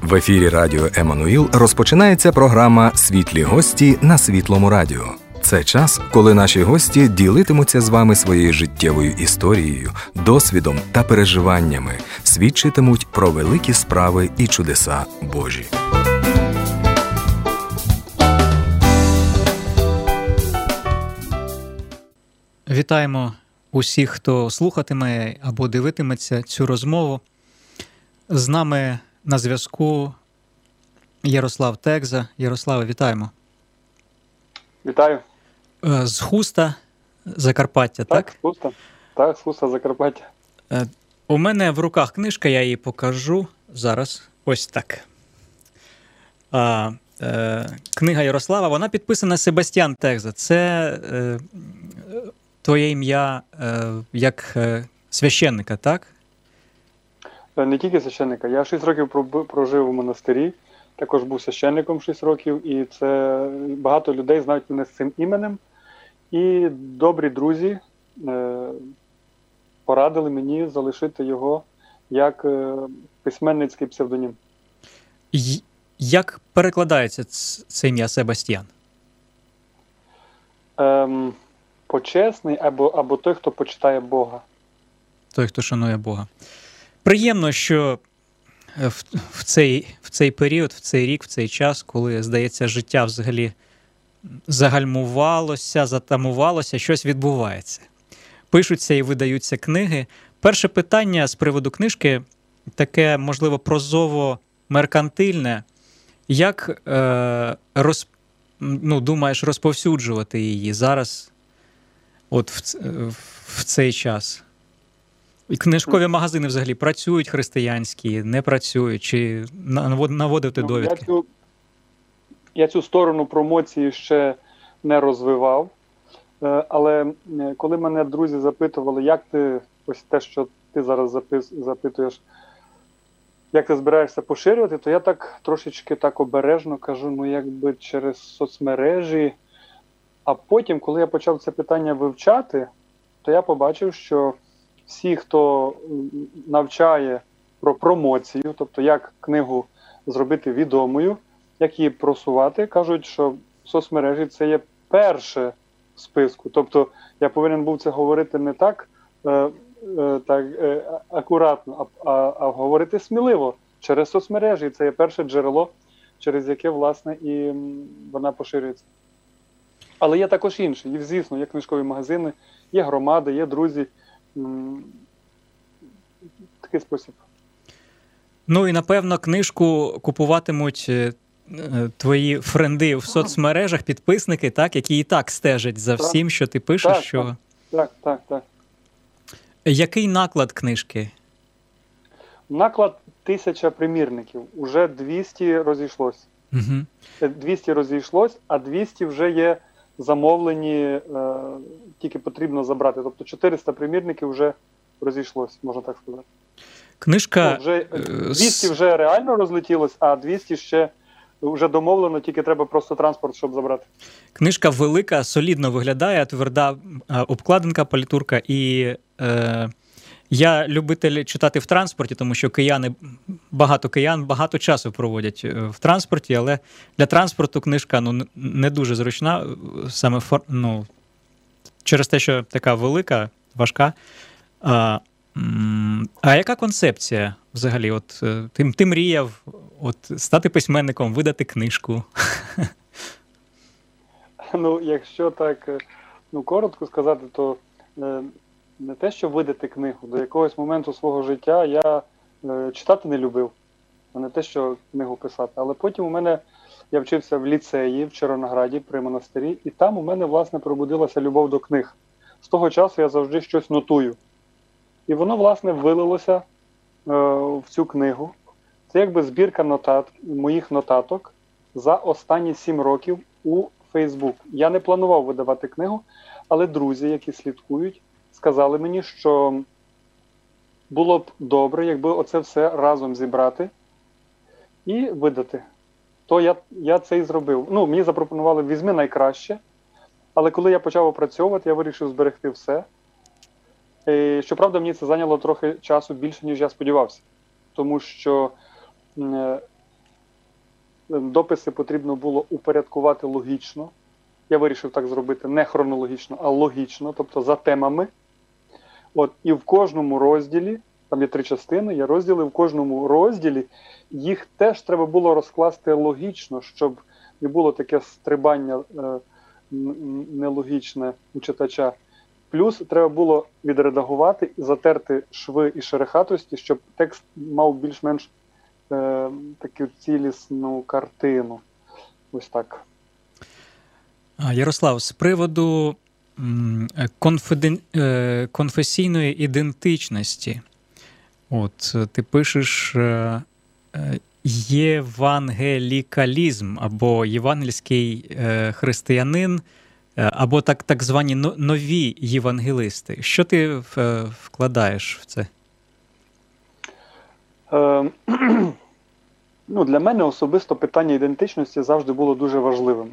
В ефірі Радіо Еммануїл розпочинається програма «Світлі гості» на Світлому радіо. Це час, коли наші гості ділитимуться з вами своєю життєвою історією, досвідом та переживаннями, свідчитимуть про великі справи і чудеса Божі. Вітаємо усіх, хто слухатиме або дивитиметься цю розмову. З нами на зв'язку Ярослав Текза. Ярославе, вітаємо. Вітаю. З Хуста, Закарпаття, так? Так, з Хуста. Так, з Хуста, Закарпаття. У мене в руках книжка, я її покажу зараз. Ось так. Книга Ярослава, вона підписана Себастьян Текза. Це твоє ім'я як священника, так? Не тільки священника. Я 6 років прожив у монастирі, також був священником 6 років, і це багато людей знають мене з цим іменем. І добрі друзі порадили мені залишити його як письменницький псевдонім. Як перекладається це ім'я Себастьян? Почесний або той, хто почитає Бога. Той, хто шанує Бога. Приємно, що в цей період, в цей рік, в цей час, коли, здається, життя взагалі загальмувалося, затамувалося, щось відбувається. Пишуться і видаються книги. Перше питання з приводу книжки таке, можливо, прозово-меркантильне. Як думаєш розповсюджувати її зараз, от в цей час? І книжкові магазини взагалі працюють християнські, не працюють? Чи наводити довідки? Я цю сторону промоції ще не розвивав. Але коли мене друзі запитували, як ти, ось те, що ти зараз запитуєш, як ти збираєшся поширювати, то я так трошечки так обережно кажу, якби через соцмережі. А потім, коли я почав це питання вивчати, то я побачив, що всі, хто навчає про промоцію, тобто як книгу зробити відомою, як її просувати, кажуть, що соцмережі – це є перше в списку. Тобто я повинен був це говорити не так, акуратно, а говорити сміливо через соцмережі. Це є перше джерело, через яке, власне, і вона поширюється. Але є також інші. І, звісно, є книжкові магазини, є громади, є друзі. Такий спосіб. Ну і, напевно, книжку купуватимуть твої френди в соцмережах, підписники, так, які і так стежать за всім, що ти пишеш. Так. Який наклад книжки? Наклад 1000 примірників. Уже 200 розійшлось. Угу. 200 розійшлось, а 200 вже є замовлені, тільки потрібно забрати. Тобто 400 примірників вже розійшлось, можна так сказати. Книжка... Вже 200 вже реально розлетілось, а 200 ще вже домовлено, тільки треба просто транспорт, щоб забрати. Книжка велика, солідно виглядає, тверда обкладинка, палітурка. І я любитель читати в транспорті, тому що багато киян багато часу проводять в транспорті, але для транспорту книжка не дуже зручна, саме через те, що така велика, важка. А яка концепція взагалі? От ти мріяв стати письменником, видати книжку? Якщо так коротко сказати, то не те, що видати книгу. До якогось моменту свого життя я читати не любив, а не те, що книгу писати. Але потім я вчився в ліцеї в Червонограді при монастирі, і там у мене, власне, пробудилася любов до книг. З того часу я завжди щось нотую. І воно, власне, вилилося в цю книгу. Це якби збірка моїх нотаток за останні 7 років у Facebook. Я не планував видавати книгу, але друзі, які слідкують, сказали мені, що було б добре, якби оце все разом зібрати і видати. То я це і зробив. Мені запропонували, візьми найкраще, але коли я почав опрацьовувати, я вирішив зберегти все. Щоправда, мені це зайняло трохи часу більше, ніж я сподівався. Тому що дописи потрібно було упорядкувати логічно. Я вирішив так зробити не хронологічно, а логічно, тобто за темами. І в кожному розділі, там є 3 частини, є розділи, в кожному розділі їх теж треба було розкласти логічно, щоб не було таке стрибання нелогічне у читача. Плюс треба було відредагувати і затерти шви і шерохатості, щоб текст мав більш-менш таку цілісну картину. Ось так. Ярослав, з приводу конфесійної ідентичності. Ти пишеш євангелікалізм або євангельський християнин, або так звані нові євангелисти. Що ти вкладаєш в це? Для мене особисто питання ідентичності завжди було дуже важливим.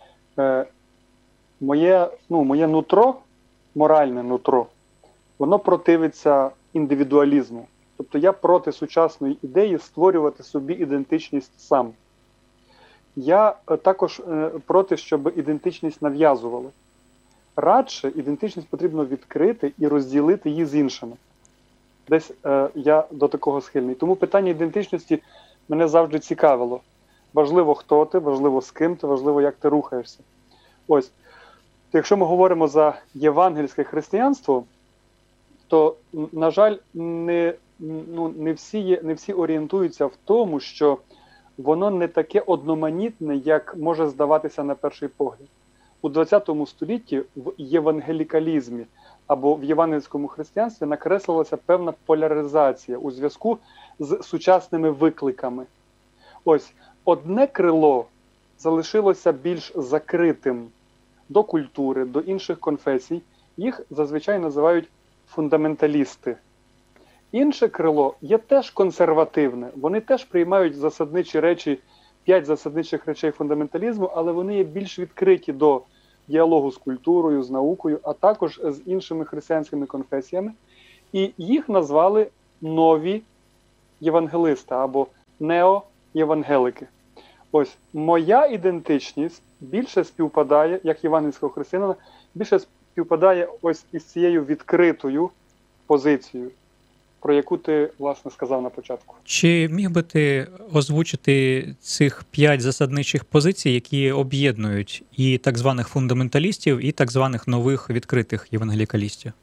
Моє нутро, моральне нутро, воно противиться індивідуалізму. Тобто я проти сучасної ідеї створювати собі ідентичність сам. Я також проти, щоб ідентичність нав'язували. Радше ідентичність потрібно відкрити і розділити її з іншими. Десь я до такого схильний. Тому питання ідентичності мене завжди цікавило. Важливо, хто ти, важливо, з ким ти, важливо, як ти рухаєшся. Якщо ми говоримо за євангельське християнство, то, на жаль, не всі орієнтуються в тому, що воно не таке одноманітне, як може здаватися на перший погляд. У ХХ столітті в євангелікалізмі або в євангельському християнстві накреслилася певна поляризація у зв'язку з сучасними викликами. Одне крило залишилося більш закритим до культури, до інших конфесій. Їх зазвичай називають фундаменталісти. Інше крило є теж консервативне. Вони теж приймають засадничі речі, 5 засадничих речей фундаменталізму, але вони є більш відкриті до діалогу з культурою, з наукою, а також з іншими християнськими конфесіями. І їх назвали нові євангелисти або неоєвангелики. Моя ідентичність більше співпадає, як євангельського християнина, більше співпадає із цією відкритою позицією, про яку ти, власне, сказав на початку. Чи міг би ти озвучити цих 5 засадничих позицій, які об'єднують і так званих фундаменталістів, і так званих нових відкритих євангелікалістів?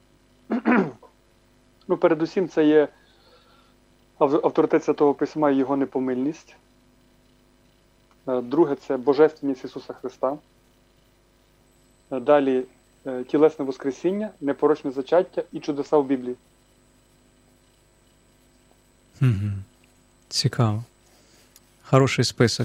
Передусім, це є авторитет Святого Письма і його непомильність. Друге – це божественність Ісуса Христа. Далі – тілесне воскресіння, непорочне зачаття і чудеса в Біблії. Цікаво. Хороший список.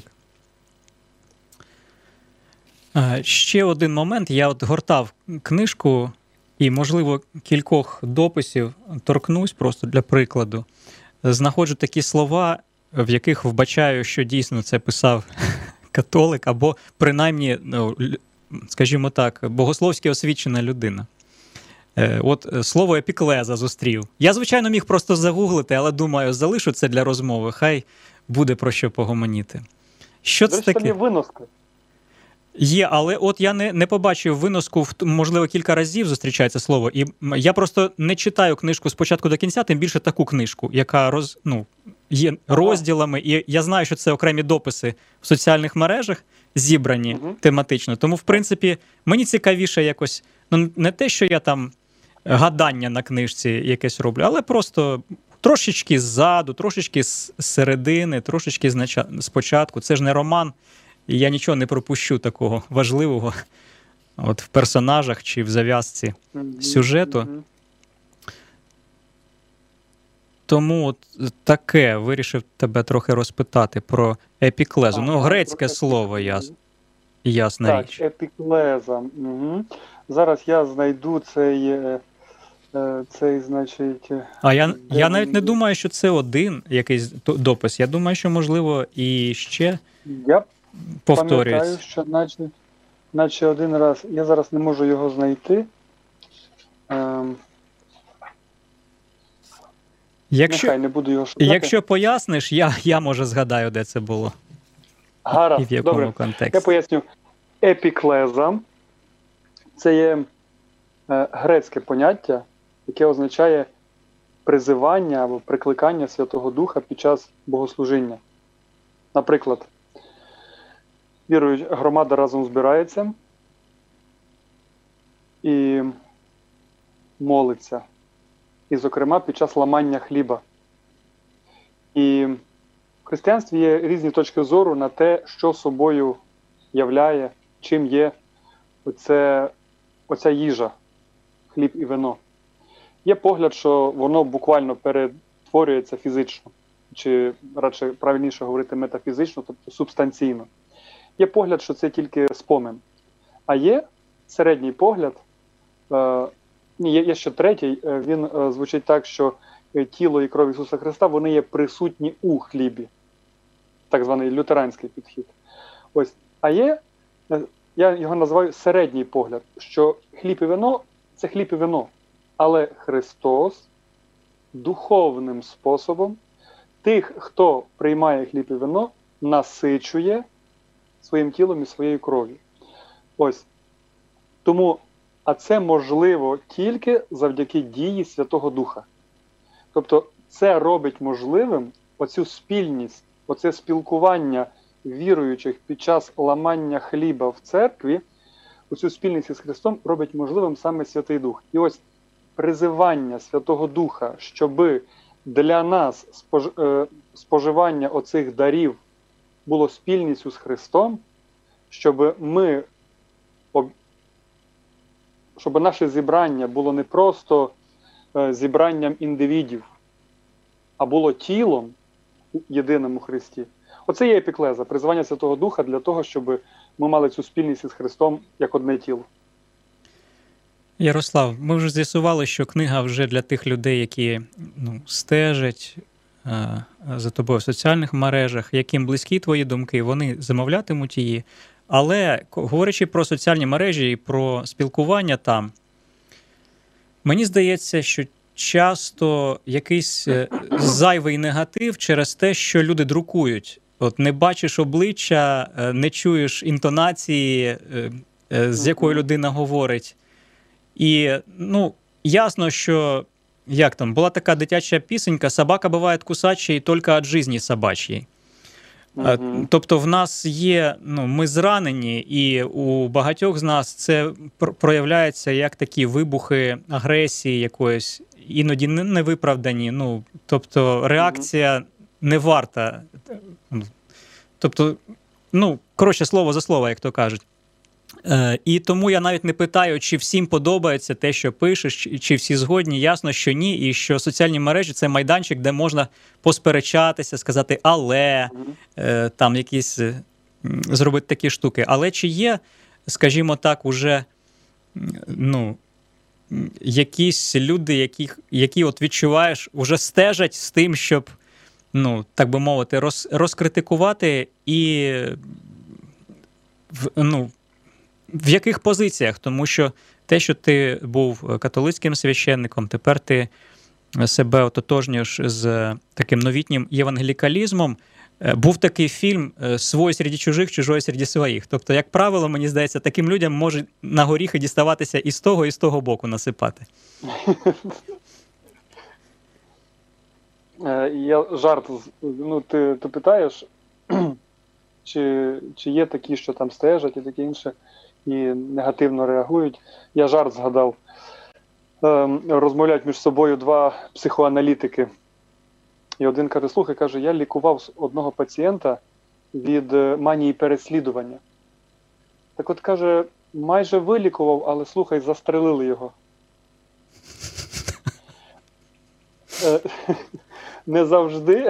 Ще один момент. Я гортав книжку і, можливо, кількох дописів торкнусь просто для прикладу. Знаходжу такі слова, в яких вбачаю, що дійсно це писав католик або принаймні, скажімо так, богословськи освічена людина. Слово епіклеза зустрів. Я, звичайно, міг просто загуглити, але думаю, залишу це для розмови. Хай буде про що погомоніти. Що це таке? Там є виноска. Є, але я не побачив виноску, можливо, кілька разів зустрічається слово. І я просто не читаю книжку спочатку до кінця, тим більше таку книжку, яка є розділами. І я знаю, що це окремі дописи в соціальних мережах, зібрані тематично. Тому, в принципі, мені цікавіше якось, не те, що я там гадання на книжці якесь роблю, але просто трошечки ззаду, трошечки з середини, трошечки спочатку. Це ж не роман, і я нічого не пропущу такого важливого в персонажах чи в зав'язці сюжету. Тому таке вирішив тебе трохи розпитати про епіклезу. Грецьке слово, ясна річ. Так, епіклеза. Зараз я знайду цей, значить... А я навіть не думаю, що це один якийсь допис. Я думаю, що, можливо, і ще повторюється. Я пам'ятаю, що наче один раз... Я зараз не можу його знайти. Нехай не буду його шукати. Якщо поясниш, я може згадаю, де це було. і в якому добре. контексті? Я поясню. Епіклеза – це є грецьке поняття, яке означає призивання або прикликання Святого Духа під час богослужіння. Наприклад, віруюча громада разом збирається і молиться. І, зокрема, під час ламання хліба. І в християнстві є різні точки зору на те, що собою являє, чим є оця їжа, хліб і вино. Є погляд, що воно буквально перетворюється фізично, чи радше правильніше говорити метафізично, тобто субстанційно. Є погляд, що це тільки спомин. А є середній погляд, є ще третій, він звучить так, що тіло і кров Ісуса Христа, вони є присутні у хлібі. Так званий лютеранський підхід. Ось. А є, я його називаю середній погляд, що хліб і вино – це хліб і вино. Але Христос духовним способом тих, хто приймає хліб і вино, насичує своїм тілом і своєю кров'ю. Ось. Тому, а це можливо тільки завдяки дії Святого Духа. Тобто це робить можливим оцю спільність, оце спілкування віруючих під час ламання хліба в церкві, оцю спільність із Христом робить можливим саме Святий Дух. І ось призивання Святого Духа, щоби для нас споживання оцих дарів було спільністю з Христом, щоб наше зібрання було не просто зібранням індивідів, а було тілом у єдиному Христі. Оце є епіклеза, призвання Святого Духа для того, щоб ми мали цю спільність із Христом як одне тіло. Ярослав, ми вже з'ясували, що книга вже для тих людей, які стежать за тобою в соціальних мережах, яким близькі твої думки, вони замовлятимуть її. Але, говорячи про соціальні мережі і про спілкування там, мені здається, що часто якийсь зайвий негатив через те, що люди друкують. От не бачиш обличчя, не чуєш інтонації, з якою людина говорить. І, ясно, що, була така дитяча пісенька «Собака буває кусачей тільки від житті собачої». Тобто в нас є, ми зранені, і у багатьох з нас це проявляється як такі вибухи агресії якоїсь, іноді невиправдані. Тобто реакція не варта. Тобто, слово за слово, як то кажуть. І тому я навіть не питаю, чи всім подобається те, що пишеш, чи всі згодні. Ясно, що ні, і що соціальні мережі – це майданчик, де можна посперечатися, сказати «але», там якісь, зробити такі штуки. Але чи є, скажімо так, уже, якісь люди, які от відчуваєш, уже стежать з тим, щоб, так би мовити, розкритикувати і, в яких позиціях? Тому що те, що ти був католицьким священником, тепер ти себе ототожнюєш з таким новітнім євангелікалізмом. Був такий фільм «Свой серед чужих, чужой серед своїх». Тобто, як правило, мені здається, таким людям може на горіхи діставатися і з того боку насипати. Я жарт. Ти питаєш, чи є такі, що там стежать і таке інше, і негативно реагують. Я жарт згадав. Розмовляють між собою два психоаналітики. І один каже, слухай, я лікував одного пацієнта від манії переслідування. Так от, каже, майже вилікував, але, слухай, застрелили його. Не завжди.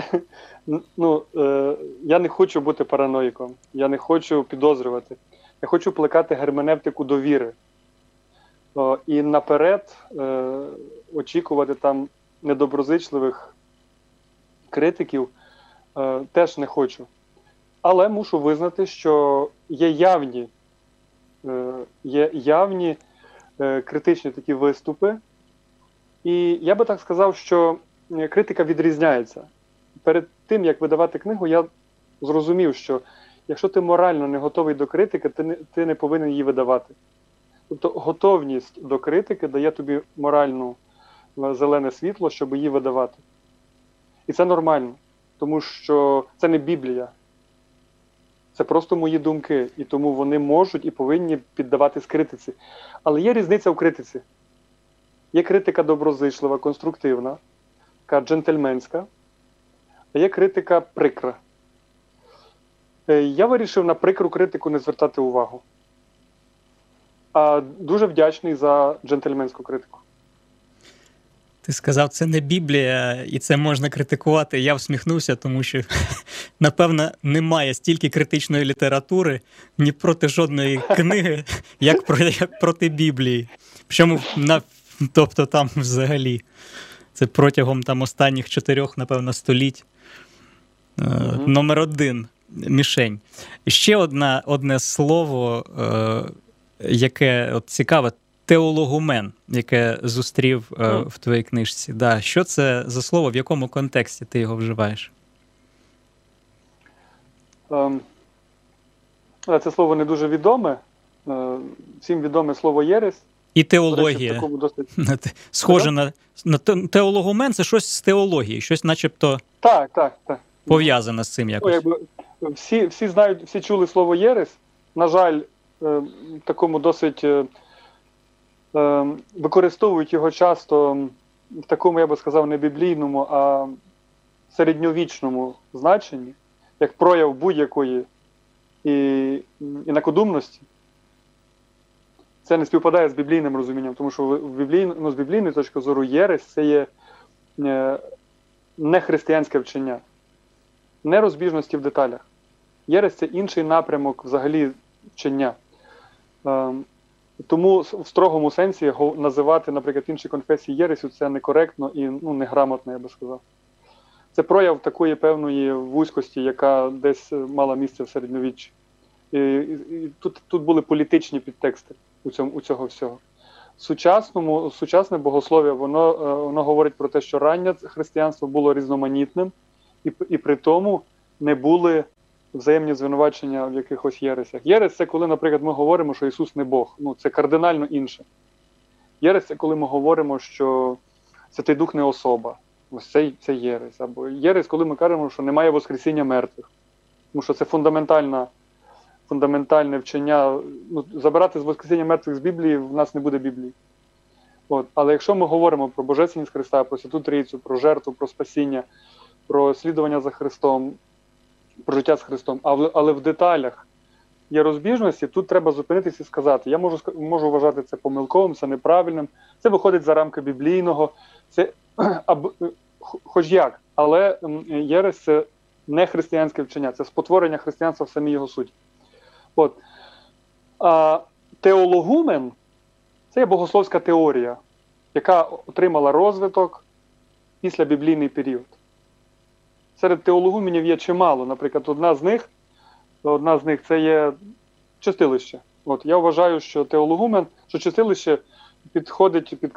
Я не хочу бути параноїком, я не хочу підозрювати. Я хочу плекати герменевтику довіри. І наперед очікувати там недоброзичливих критиків теж не хочу. Але мушу визнати, що є явні критичні такі виступи. І я би так сказав, що критика відрізняється. Перед тим, як видавати книгу, я зрозумів, що якщо ти морально не готовий до критики, ти не повинен її видавати. Тобто готовність до критики дає тобі моральну зелене світло, щоб її видавати. І це нормально, тому що це не Біблія. Це просто мої думки, і тому вони можуть і повинні піддаватись критиці. Але є різниця в критиці. Є критика доброзичлива, конструктивна, така джентльменська, а є критика прикра. Я вирішив на прикру критику не звертати увагу. А дуже вдячний за джентльменську критику. Ти сказав, це не Біблія, і це можна критикувати. Я всміхнувся, тому що, напевно, немає стільки критичної літератури ні проти жодної книги, як проти Біблії. Причому, тобто там взагалі, це протягом там останніх 4, напевно, століть. Номер 1 – мішень. І ще одне слово, яке от цікаве, теологумен, яке зустрів в твоїй книжці. Да. Що це за слово, в якому контексті ти його вживаєш? Це слово не дуже відоме. Всім відоме слово «єресь». І теологія. Схоже на теологумен – це щось з теології, щось начебто пов'язане з цим якось. Всі знають, всі чули слово «єресь». На жаль, в такому досить використовують його часто в такому, я би сказав, не біблійному, а середньовічному значенні, як прояв будь-якої інакодумності. Це не співпадає з біблійним розумінням, тому що з біблійної точки зору єресь – це є не християнське вчення, не розбіжності в деталях. Єресь – це інший напрямок взагалі вчення. Тому в строгому сенсі його називати, наприклад, інші конфесії єресю – це некоректно і неграмотно, я би сказав. Це прояв такої певної вузькості, яка десь мала місце в середньовіччі. І тут були політичні підтексти у цього всього. Сучасне богослов'я, воно говорить про те, що раннє християнство було різноманітним, і при тому не були взаємні звинувачення в якихось єресях. Єресь – це коли, наприклад, ми говоримо, що Ісус не Бог. Це кардинально інше. Єресь – це коли ми говоримо, що Святий Дух не особа. Ось це єресь. Або єресь, коли ми кажемо, що немає воскресіння мертвих. Тому що це фундаментальне вчення. Забирати з воскресіння мертвих з Біблії, в нас не буде Біблії. Але якщо ми говоримо про Божественність Христа, про Святу Трійцю, про жертву, про спасіння, про слідування за Христом, про життя з Христом, але в деталях є розбіжності, тут треба зупинитися і сказати, я можу вважати це помилковим, це неправильним, це виходить за рамки біблійного, це хоч як, але єресь – це не християнське вчення, це спотворення християнства в самій його суті. А теологумен – це є богословська теорія, яка отримала розвиток після біблійний період. Серед теологуменів є чимало. Наприклад, одна з них це є чистилище. Я вважаю, що чистилище підходить під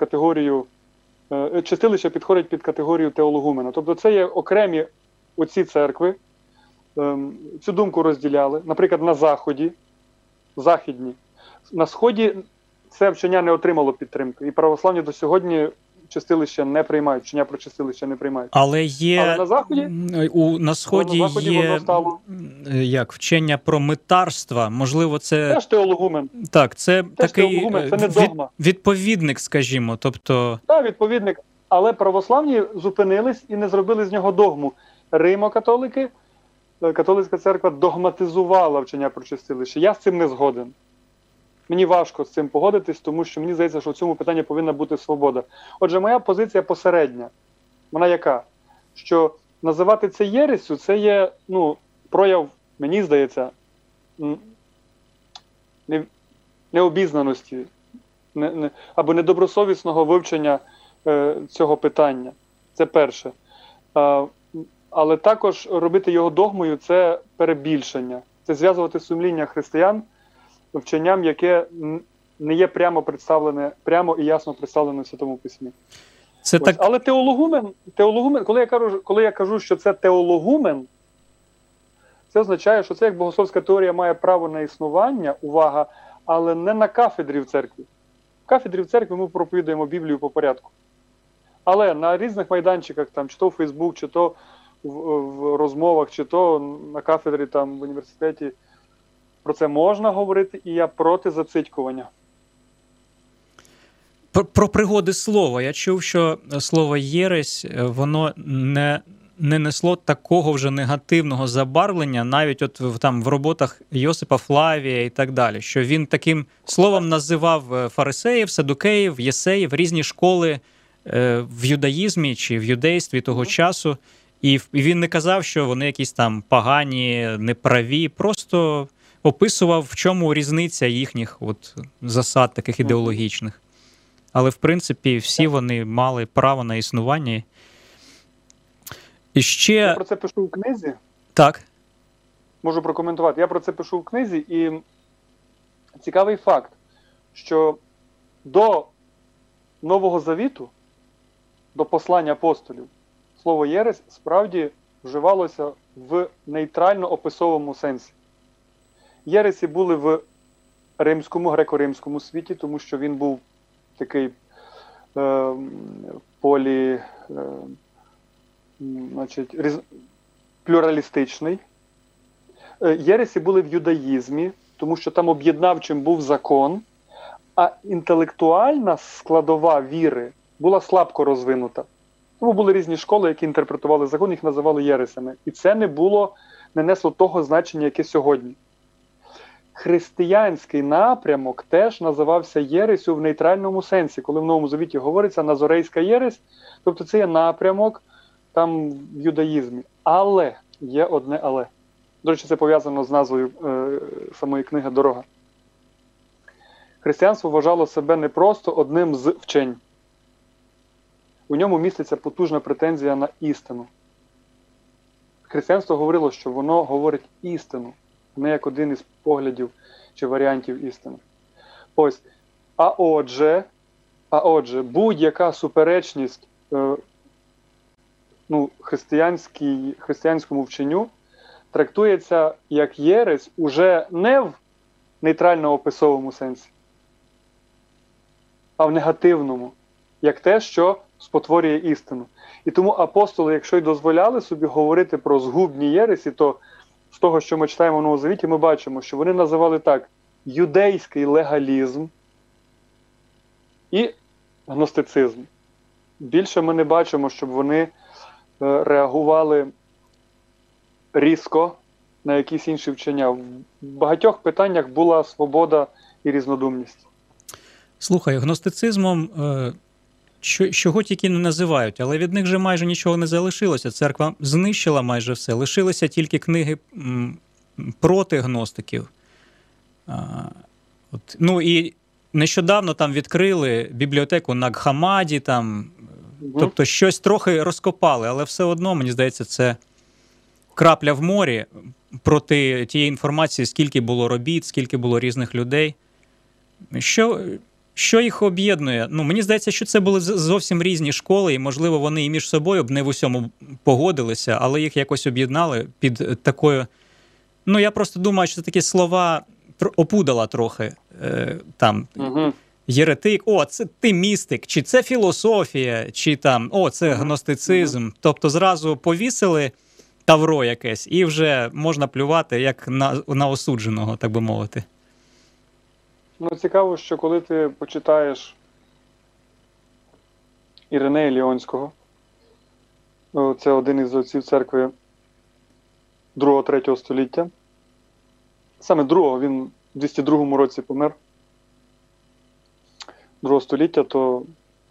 категорію теологумена. Тобто це є окремі отці церкви, цю думку розділяли. Наприклад, на Західні. На Сході це вчення не отримало підтримки. І православні до сьогодні чистилища не приймають, вчення про чистилища не приймають. Але на Заході? На Сході є вчення про митарства. Можливо, це... Теж теологумен. Так, це такий теологумен, це не догма. Відповідник, скажімо. Так, відповідник. Але православні зупинились і не зробили з нього догму. Римо-католики, католицька церква догматизувала вчення про чистилище. Я з цим не згоден. Мені важко з цим погодитись, тому що мені здається, що в цьому питанні повинна бути свобода. Отже, моя позиція посередня. Вона яка? Що називати це єресю, це є прояв, мені здається, необізнаності або недобросовісного вивчення цього питання. Це перше. Але також робити його догмою – це перебільшення. Це зв'язувати сумління християн вченням, яке не є прямо і ясно представлене в Святому Письмі. Але теологумен, коли я кажу, що це теологумен, Це означає, що це як богословська теорія має право на існування, увага, але не на кафедрі в церкві. В кафедрі в церкві ми проповідуємо Біблію по порядку. Але на різних майданчиках, там, чи то в Фейсбук, чи то в розмовах, чи то на кафедрі там, в університеті, про це можна говорити, і я проти зацитькування. Про пригоди слова. Я чув, що слово «єресь», воно не несло такого вже негативного забарвлення, навіть от там в роботах Йосипа Флавія і так далі, що він таким словом називав фарисеїв, садукеїв, єсеїв, різні школи в юдаїзмі чи в юдействі того часу, і він не казав, що вони якісь там погані, неправі, просто описував, в чому різниця їхніх от засад таких ідеологічних. Але, в принципі, всі вони мали право на існування. І ще... Я про це пишу в книзі. Так. Можу прокоментувати. Я про це пишу в книзі, і цікавий факт, що до Нового Завіту, до послання апостолів, слово «єресь» справді вживалося в нейтрально-описовому сенсі. Єресі були в римському, греко-римському світі, тому що він був такий плюралістичний. Єресі були в юдаїзмі, тому що там об'єднавчим був закон, а інтелектуальна складова віри була слабко розвинута. Тому були різні школи, які інтерпретували закон, їх називали єресями. І це не несло того значення, яке сьогодні. Християнський напрямок теж називався єресю в нейтральному сенсі. Коли в Новому Завіті говориться «назорейська єресь», тобто це є напрямок там в юдаїзмі. Але, є одне але. До речі, це пов'язано з назвою самої книги «Дорога». Християнство вважало себе не просто одним з вчень. У ньому міститься потужна претензія на істину. Християнство говорило, що воно говорить істину, не як один із поглядів чи варіантів істини. Ось. А отже, будь-яка суперечність християнському вченню трактується як єресь уже не в нейтрально-описовому сенсі, а в негативному, як те, що спотворює істину. І тому апостоли, якщо й дозволяли собі говорити про згубні єресі, то з того, що ми читаємо в Новому Завіті, ми бачимо, що вони називали так юдейський легалізм і гностицизм. Більше ми не бачимо, щоб вони реагували різко на якісь інші вчення. В багатьох питаннях була свобода і різнодумність. Слухай, гностицизмом чого тільки не називають, але від них же майже нічого не залишилося. Церква знищила майже все. Лишилися тільки книги проти гностиків. Ну і нещодавно там відкрили бібліотеку Наг-Хамаді, тобто щось трохи розкопали, але все одно, мені здається, це крапля в морі проти тієї інформації, скільки було робіт, скільки було різних людей. Що їх об'єднує? Ну, мені здається, що це були зовсім різні школи, і, можливо, вони і між собою б не в усьому погодилися, але їх якось об'єднали під такою... Ну, я просто думаю, що це такі слова опудала трохи. Єретик, це ти містик, чи це філософія, чи це гностицизм. Тобто зразу повісили тавро якесь, і вже можна плювати як на осудженого, так би мовити. Ну, цікаво, що коли ти почитаєш Іринея Ліонського, це один із отців церкви 2-3 століття, саме 2-го, він в 202 році помер, 2 століття, то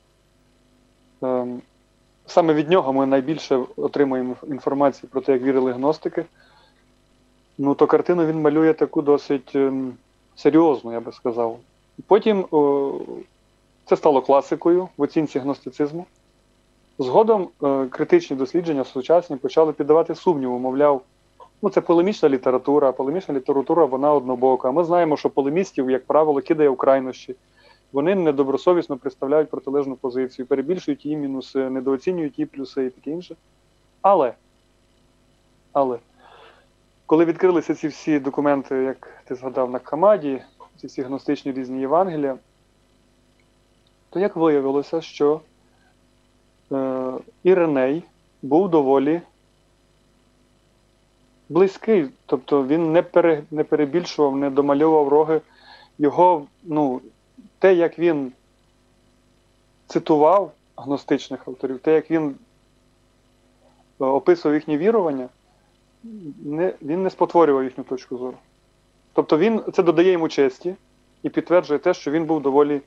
саме від нього ми найбільше отримуємо інформації про те, як вірили гностики. Ну, то картину він малює таку досить серйозно, я би сказав. Потім це стало класикою в оцінці гностицизму. Згодом критичні дослідження сучасні почали піддавати сумніву, мовляв, це полемічна література, а полемічна література, вона однобока. Ми знаємо, що полемістів, як правило, кидає в крайнощі. Вони недобросовісно представляють протилежну позицію, перебільшують її мінуси, недооцінюють її плюси і таке інше. Але коли відкрилися ці всі документи, як ти згадав, на Хамаді, ці всі гностичні різні Євангелія, то як виявилося, що Іриней був доволі близький, тобто він не перебільшував, не домальовував роги. Його, те, як він цитував гностичних авторів, те, як він описував їхні вірування, він не спотворював їхню точку зору. Тобто це додає йому честі і підтверджує те, що він був доволі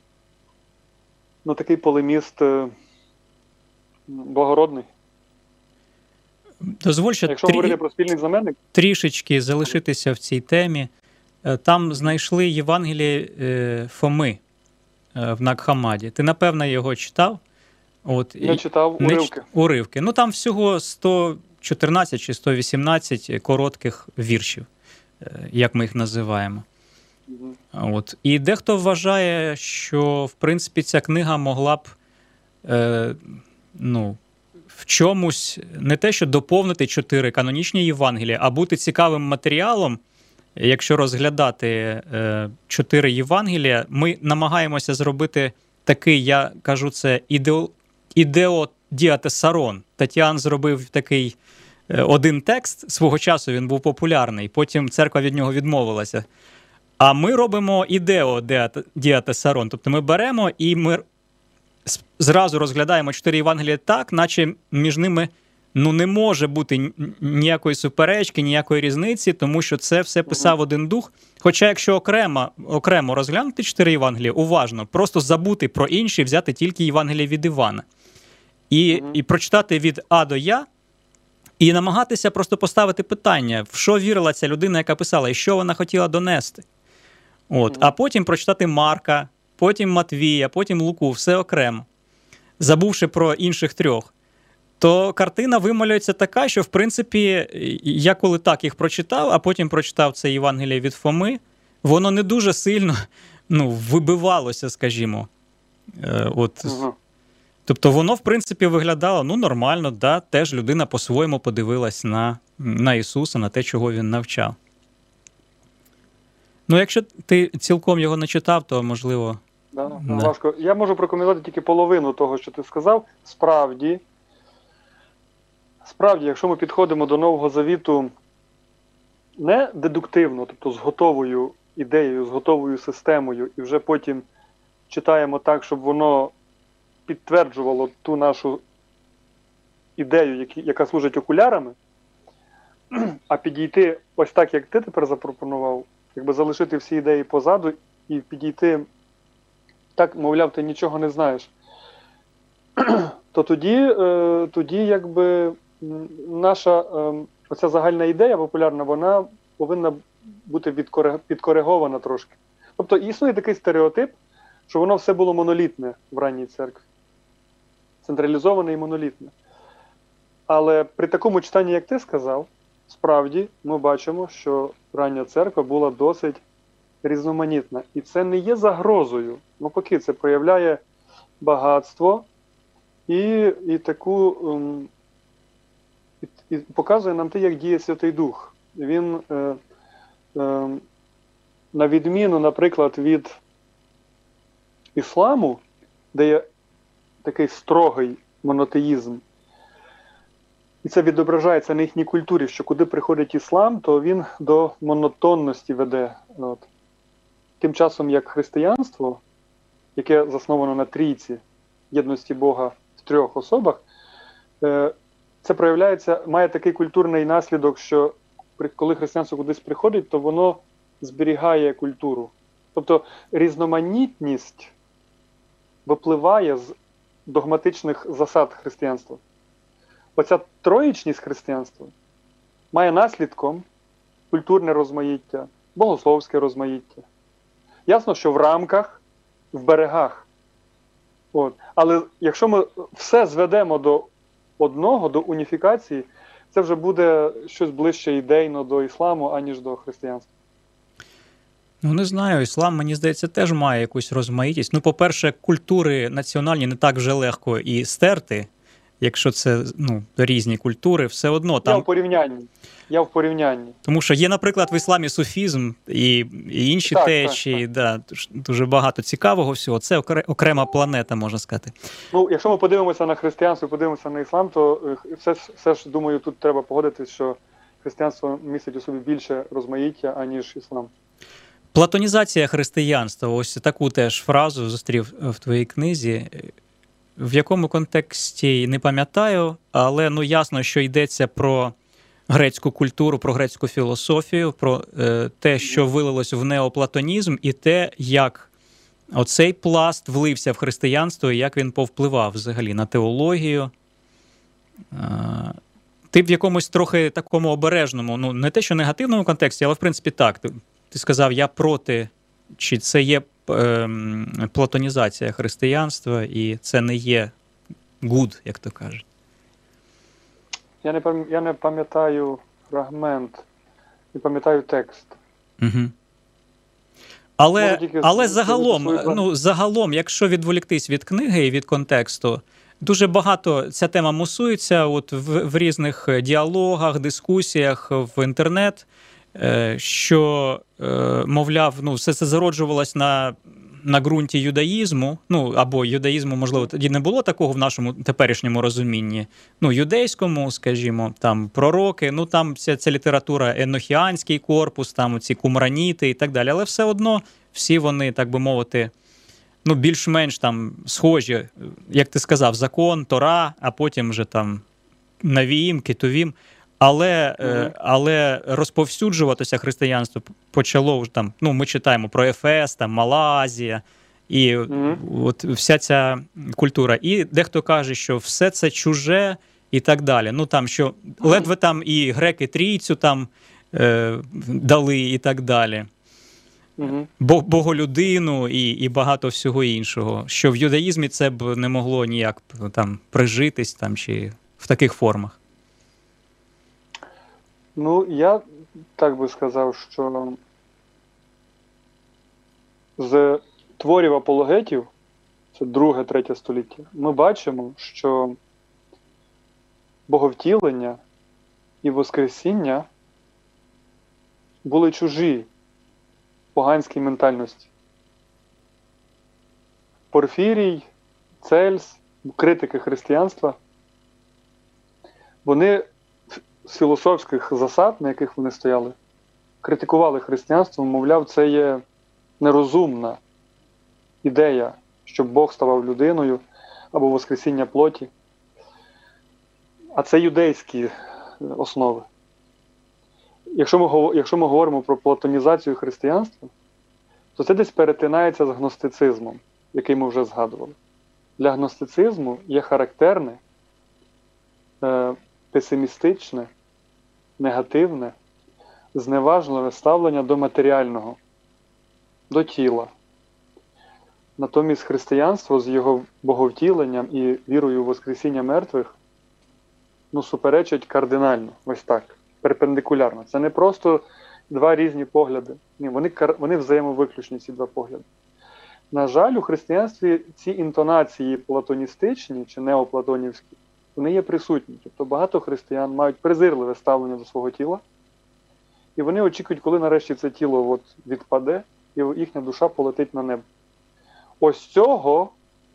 такий полеміст благородний. Дозволь, що якщо говорити про спільний знаменник, трішечки залишитися в цій темі. Там знайшли Євангеліє Фоми в Нагхамаді. Ти, напевно, його читав? Я читав уривки. Уривки. Там всього 114 чи 118 коротких віршів, як ми їх називаємо. І дехто вважає, що, в принципі, ця книга могла б в чомусь не те, що доповнити 4 канонічні Євангелія, а бути цікавим матеріалом. Якщо розглядати 4 Євангелія, ми намагаємося зробити такий, я кажу, це ідеодіатесарон. Тетян зробив такий один текст, свого часу він був популярний, потім церква від нього відмовилася. А ми робимо ідеодіатесарон, тобто ми беремо і ми зразу розглядаємо 4 Євангелія так, наче між ними не може бути ніякої суперечки, ніякої різниці, тому що це все писав один дух. Хоча якщо окремо розглянути 4 Євангелія, уважно, просто забути про інші, взяти тільки Євангелія від Івана. І прочитати від А до Я, і намагатися просто поставити питання, в що вірила ця людина, яка писала, і що вона хотіла донести. А потім прочитати Марка, потім Матвія, потім Луку, все окремо, забувши про інших 3. То картина вималюється така, що, в принципі, я коли так їх прочитав, а потім прочитав це Євангеліє від Фоми, воно не дуже сильно вибивалося, скажімо. Тобто воно, в принципі, виглядало нормально, да? Теж людина по-своєму подивилась на Ісуса, на те, чого Він навчав. Якщо ти цілком його не читав, то, можливо... Важко. Я можу прокоментувати тільки половину того, що ти сказав. Справді, якщо ми підходимо до Нового Завіту не дедуктивно, тобто з готовою ідеєю, з готовою системою, і вже потім читаємо так, щоб воно підтверджувало ту нашу ідею, яка служить окулярами, а підійти ось так, як ти тепер запропонував, якби залишити всі ідеї позаду і підійти так, мовляв, ти нічого не знаєш, то тоді якби наша оця загальна ідея популярна, вона повинна бути підкоригована трошки. Тобто існує такий стереотип, що воно все було монолітне в ранній церкві. Централізоване і монолітне. Але при такому читанні, як ти сказав, справді ми бачимо, що рання церква була досить різноманітна. І це не є загрозою. Навпаки, це проявляє багатство і таку... І показує нам те, як діє Святий Дух. Він, на відміну, наприклад, від ісламу, де є такий строгий монотеїзм, і це відображається на їхній культурі, що куди приходить іслам, то він до монотонності веде. Тим часом, як християнство, яке засновано на трійці, єдності Бога в 3 особах, це проявляється, має такий культурний наслідок, що коли християнство кудись приходить, то воно зберігає культуру. Тобто різноманітність випливає з догматичних засад християнства. Оця троїчність християнства має наслідком культурне розмаїття, богословське розмаїття. Ясно, що в рамках, в берегах. Але якщо ми все зведемо до одного, до уніфікації, це вже буде щось ближче ідейно до ісламу, аніж до християнства. Не знаю, іслам, мені здається, теж має якусь розмаїтість. По-перше, культури національні не так вже легко і стерти. якщо це різні культури, все одно там... Я в порівнянні. Тому що є, наприклад, в ісламі суфізм і інші течії, так. Да, дуже багато цікавого всього. Це окрема планета, можна сказати. Якщо ми подивимося на християнство і подивимося на іслам, то все ж, думаю, тут треба погодитись, що християнство містить у собі більше розмаїття, аніж іслам. Платонізація християнства, ось таку теж фразу зустрів в твоїй книзі. В якому контексті не пам'ятаю, але ясно, що йдеться про грецьку культуру, про грецьку філософію, про те, що вилилось в неоплатонізм, і те, як оцей пласт влився в християнство, і як він повпливав взагалі на теологію. Ти в якомусь трохи такому обережному, не те, що негативному контексті, але в принципі так. Ти сказав, я проти, чи це є платонізація християнства, і це не є good, як то кажуть. Я не пам'ятаю фрагмент, не пам'ятаю текст. Угу. Але загалом, якщо відволіктись від книги і від контексту, дуже багато ця тема мусується в різних діалогах, дискусіях в інтернет, що, мовляв, все це зароджувалось на ґрунті юдаїзму, або юдаїзму, можливо, тоді не було такого в нашому теперішньому розумінні, юдейському, скажімо, там пророки, там ця література, енохіанський корпус, там ці кумраніти і так далі, але все одно всі вони, так би мовити, більш-менш там схожі, як ти сказав, закон, Тора, а потім вже там Навіїм, Кетувім. Але розповсюджуватися християнство почало вже там, ми читаємо про Ефес, там Малазія, і от вся ця культура. І дехто каже, що все це чуже і так далі. Там, що ледве там і греки трійцю там дали і так далі. Боголюдину і багато всього іншого. Що в юдаїзмі це б не могло ніяк там прижитись там, чи в таких формах. Я так би сказав, що з творів апологетів, це 2-3 століття, ми бачимо, що боговтілення і воскресіння були чужі поганській ментальності. Порфірій, Цельс, критики християнства, вони з філософських засад, на яких вони стояли, критикували християнство, мовляв, це є нерозумна ідея, щоб Бог ставав людиною або воскресіння плоті. А це юдейські основи. Якщо ми говоримо про платонізацію християнства, то це десь перетинається з гностицизмом, який ми вже згадували. Для гностицизму є характерне, песимістичне, негативне, зневажливе ставлення до матеріального, до тіла. Натомість християнство з його боговтіленням і вірою у воскресіння мертвих суперечить кардинально, ось так, перпендикулярно. Це не просто два різні погляди. Ні, вони взаємовиключні, ці два погляди. На жаль, у християнстві ці інтонації платоністичні чи неоплатонівські, вони є присутні. Тобто багато християн мають презирливе ставлення до свого тіла, і вони очікують, коли нарешті це тіло відпаде, і їхня душа полетить на небо. Ось цього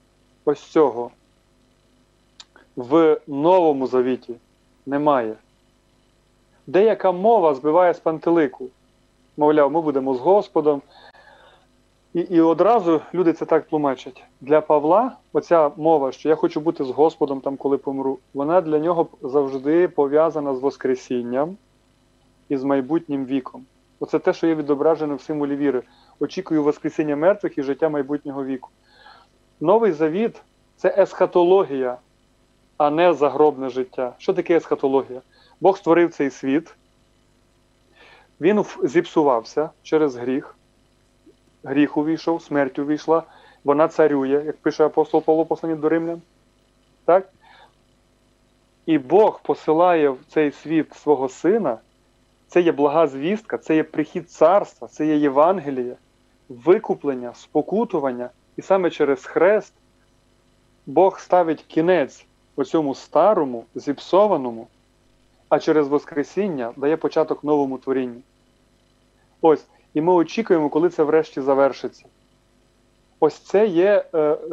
в Новому Завіті немає. Деяка мова збиває з пантелику. Мовляв, ми будемо з Господом. І одразу люди це так тлумачать. Для Павла оця мова, що я хочу бути з Господом там, коли помру, вона для нього завжди пов'язана з Воскресінням і з майбутнім віком. Оце те, що є відображено в символі віри. Очікую Воскресіння мертвих і життя майбутнього віку. Новий Завіт – це есхатологія, а не загробне життя. Що таке есхатологія? Бог створив цей світ, він зіпсувався через гріх. Гріх увійшов, смерть увійшла, вона царює, як пише апостол Павло, посланні до римлян. Так? І Бог посилає в цей світ свого Сина, це є блага звістка, це є прихід царства, це є Євангеліє, викуплення, спокутування. І саме через хрест Бог ставить кінець оцьому старому, зіпсованому, а через Воскресіння дає початок новому творінню. Ось, і ми очікуємо, коли це врешті завершиться. Ось це є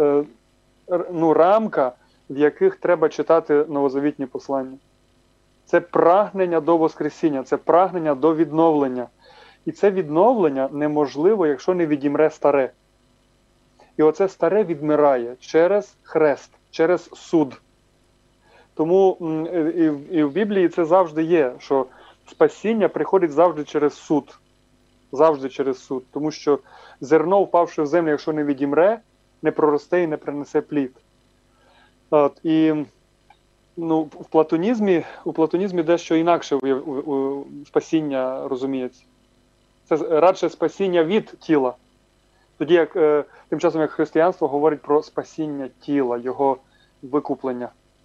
рамка, в яких треба читати новозавітні послання. Це прагнення до Воскресіння, це прагнення до відновлення. І це відновлення неможливо, якщо не відімре старе. І оце старе відмирає через хрест, через суд. Тому і в Біблії це завжди є, що спасіння приходить завжди через суд. Завжди через суд. Тому що зерно, впавши в землю, якщо не відімре, не проросте і не принесе плід. І у платонізмі дещо інакше спасіння розуміється. Це радше спасіння від тіла. Тоді як тим часом, як християнство говорить про спасіння тіла, його викуплення.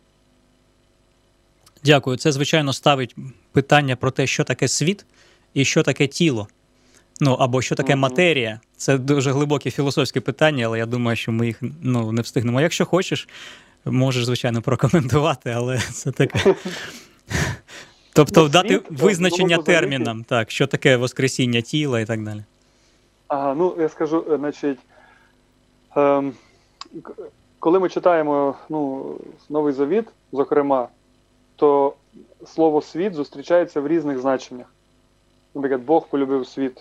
Дякую. Це, звичайно, ставить питання про те, що таке світ і що таке тіло. Або що таке матерія. Це дуже глибокі філософські питання, але я думаю, що ми їх не встигнемо. Якщо хочеш, можеш, звичайно, прокоментувати, але це таке. Тобто дати визначення термінам, так, що таке воскресіння тіла і так далі. Я скажу, значить, коли ми читаємо Новий Завіт, зокрема, то слово «світ» зустрічається в різних значеннях. Наприклад, Бог полюбив світ.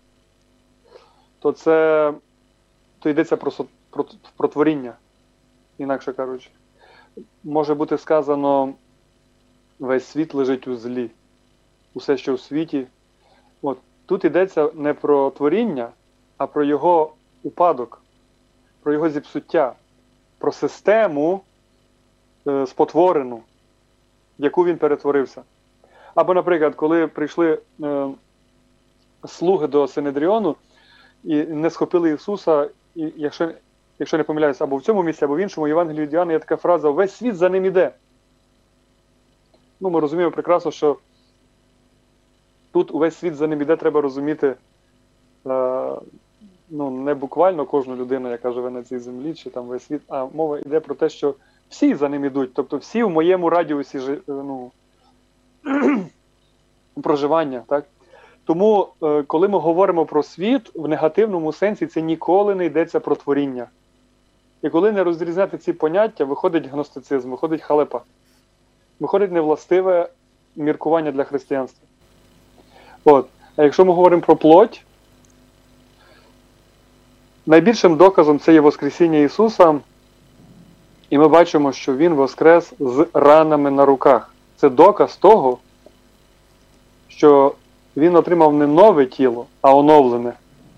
То йдеться про творіння, інакше кажучи. Може бути сказано, весь світ лежить у злі. Усе, що в світі. Тут йдеться не про творіння, а про його упадок, про його зіпсуття, про систему спотворену, в яку він перетворився. Або, наприклад, коли прийшли слуги до Синедріону і не схопили Ісуса, і якщо не помиляюся, або в цьому місці, або в іншому, Євангелії від Іоанна є така фраза «Весь світ за ним іде». Ми розуміємо прекрасно, що тут увесь світ за ним іде, треба розуміти не буквально кожну людину, яка живе на цій землі, чи там весь світ, а мова йде про те, що всі за ним ідуть, тобто всі в моєму радіусі проживання. Так? Тому, коли ми говоримо про світ, в негативному сенсі це ніколи не йдеться про творіння. І коли не розрізняти ці поняття, виходить гностицизм, виходить халепа. Виходить невластиве міркування для християнства. А якщо ми говоримо про плоть, найбільшим доказом це є Воскресіння Ісуса, і ми бачимо, що Він воскрес з ранами на руках. Це доказ того, що Він отримав не нове тіло, а оновлене.